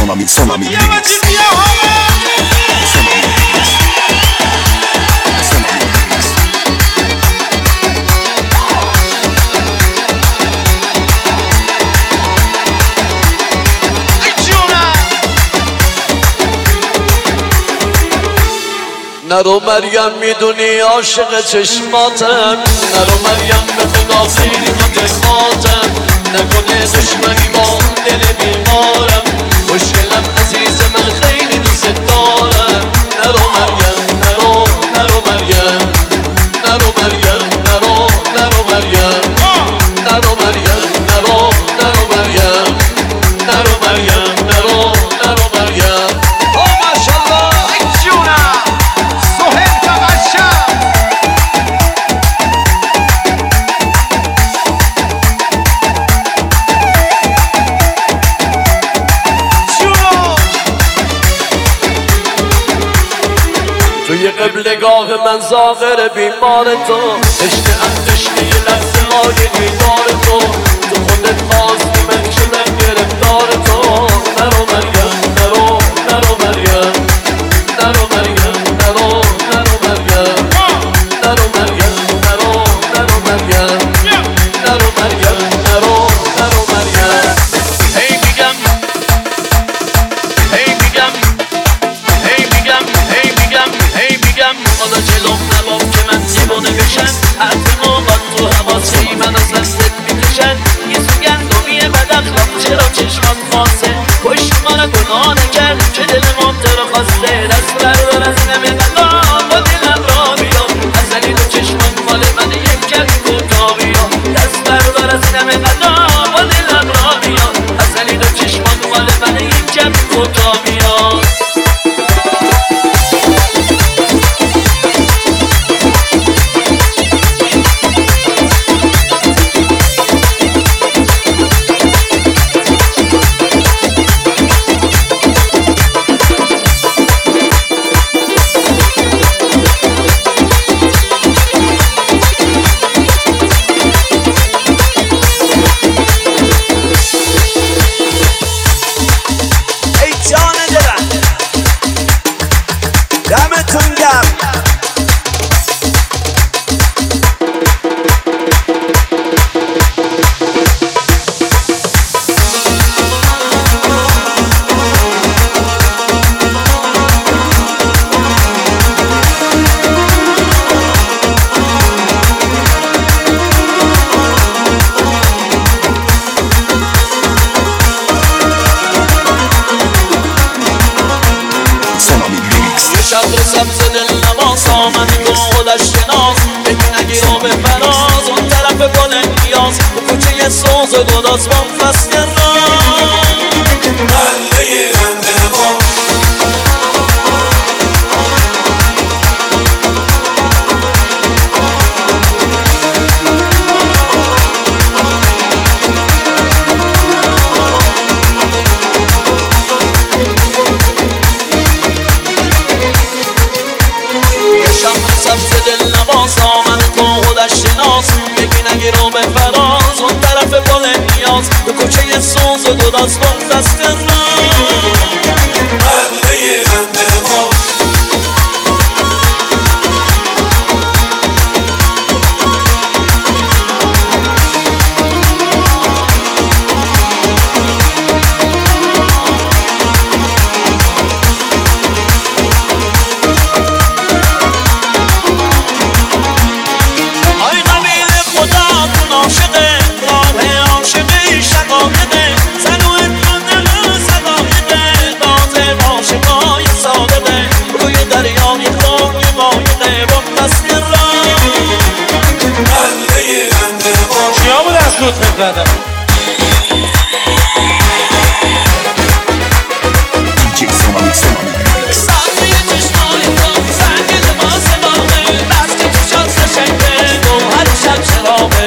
Sonami Remix. نرو مریم میدونی عاشق چشماتم، نرو مریم به خدا خیلی خاطراتم، نکنه دشمنی با دل بیمارم، مشکلم عزیز من خیلی دوست دارم. نرو مریم نرو مریم، نرو مریم نرو مریم، نرو مریم نرو مریم، نرو مریم نرو مریم. توی قبلگاه من زاغر بیمار تو، عشقم عشق یه لحظه های دیدار تو، تو خودت خواستی من شدم گرفتار تو. نرو مریم نرو مریم، نرو مریم نرو مریم، نرو مریم نرو مریم، نرو مریم نرو مریم. هی میگم حالا جلوم نبام که من دیوانه بشن، حرف موقع تو حواسی من از دستت میکشن. یه سوگندونیه بد اخلاق چرا چشمات خاصه، پشت ما گناه نکرد که دل ممتر خواسته. دست بردار از نمی قضا با دلم را بیا، ازلی تو چشمات مال من یک کمی کوتا بیا. دست بردار از نمی قضا با دلم را بیا، ازلی تو چشمات مال من یک کمی کوتا بیا. سبز دل نواز آمدی تو خودش شناس، بگی نگیرو به فراز اون طرف گل نیاز، تو کوچه سوز و گداز با فصل راز مله انتقام. سبز دل نواز آمد تو خودش شناس، بگی نگیرو به فراز اون طرف گل نیاز، تو کوچه سوز و گداز با دست راز مله انتقام. DJ Sonami Remix. ساعتی چشمای تو سنگ لباس باغه، بس که تو شاد سشنگه گوهر شب چراغه.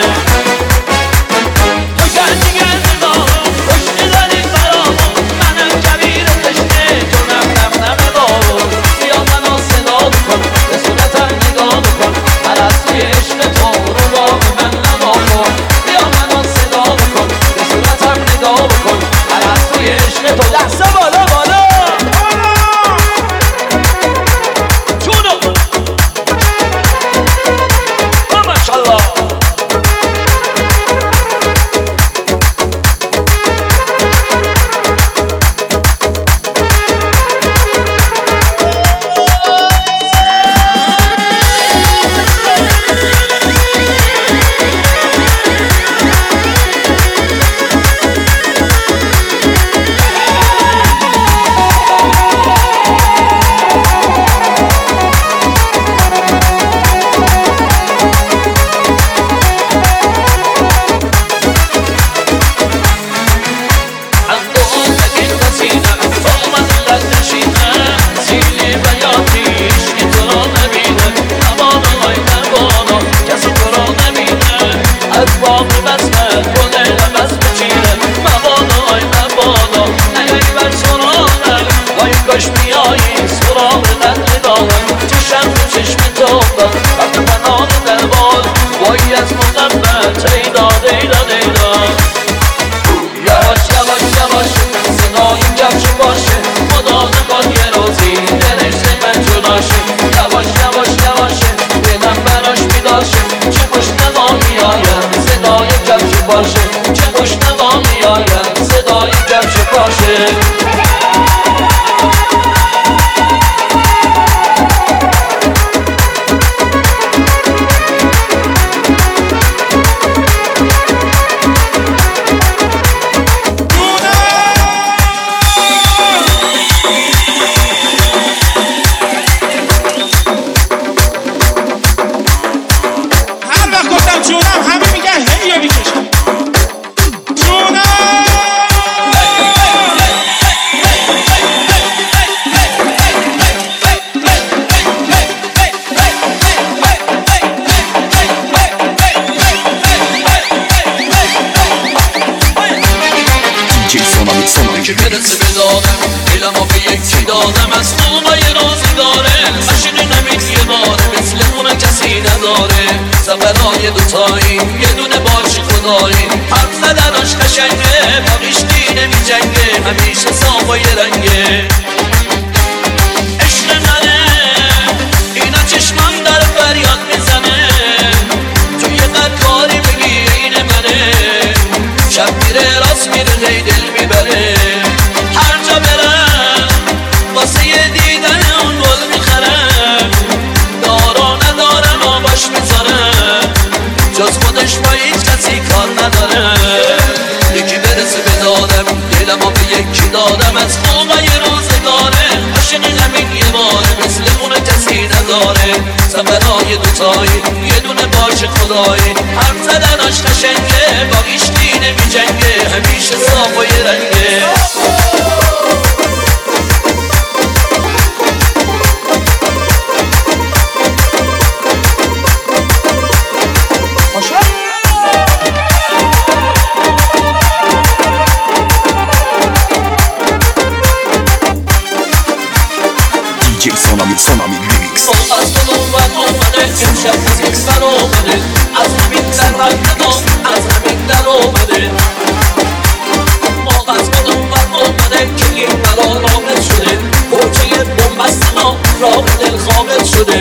تو گردی دارم خوشی داری برامون، منم کبیر تشنه جونم نم بارون. بیا منو صدا بکن به صورتم نگاه بکن، پرستی عشق تو رو با من نما کن. بیا منو صدا بکن به صورتم نگاه بکن، پرستی عشق تو. دست بالا سینم تا اومدی قد نشینم سیلی و یادیش که تو را نبینه نبادا ای نبادا کسی تو را نبینه از باغ بسمت گل عوض بچینه مبادا ای نبادا نیایی بر سرانم وای کاش بیایی سراغ قدر دارم چشم تو چشم تو داد وقت پناه دربار وای از محبت ایدا دیدا دیدا یواش یواش یواش صدای کفش باشه خدا نکن یه روزی دلش من جداشه یواش یواش یواشه دلم براش بیداشه چه خوش نوا میآید صدای کفش باشه چه خوش نوا میآید صدای کفش باشه که برسه به دادم دلمو به یکی دادم از خوبای روزگاره عشق نمید یه باره مثل اون کسی نداره سفرهای دوتایی یه دونه باش خدایی حرف زدناش قشنگه باقیش دینه می جنگه همیشه صاف و یه رنگه عشق منه اینا چشمم در فریاد میزنه توی قد کاری بگی این منه شب میره راست میره هی دل میبره هر جا برم واسه دیدن اون گل میخرم دارا ندارم و باش میذارم جز خودش با هیچ کسی کار نداره یکی برسه به دادم دلمو به یکی دادم از خوبای روزگاره عاشق همین یه باره مثل اون کسی نداره سفرهای دوتایی یه دونه باش خدایی حرف زدناش قشنگه باقیش دینه می جنگه همیشه صاف و یه رنگه Sonami Remix از تو نوبت اومده امشب موزیک سر اومده از همین در رنگ دام از همین در اومده از تو نوبت اومده که این بلا رامت شده کوچه بومبست ما راه دل خامت شده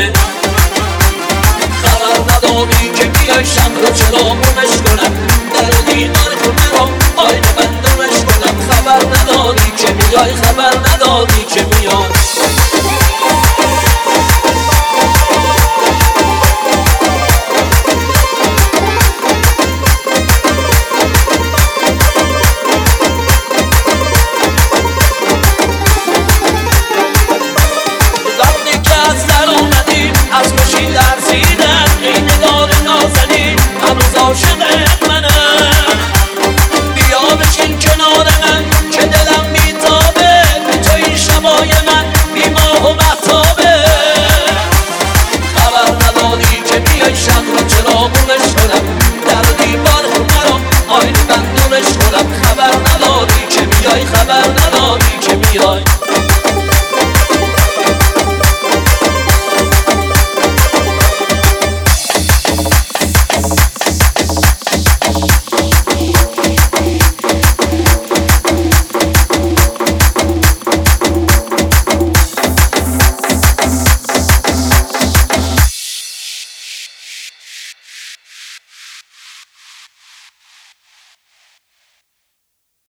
خبر نداری که بیای شم رو چرا بونش کنم در دیوار خونه را آینه بندونش کنم خبر نداری که بیای خبر نداری که بیای از خوشی لرزیدم ای نگار نازنین هنوز عاشقت منم بیا بشین کنار من که دلم میتابه توی شبای من بی ماه و مهتابه خبر نداری که بیای شب رو چراغونش کنم در دیوار خونه رو آینه بندونش کنم خبر نداری که بیای خبر نداری که بیای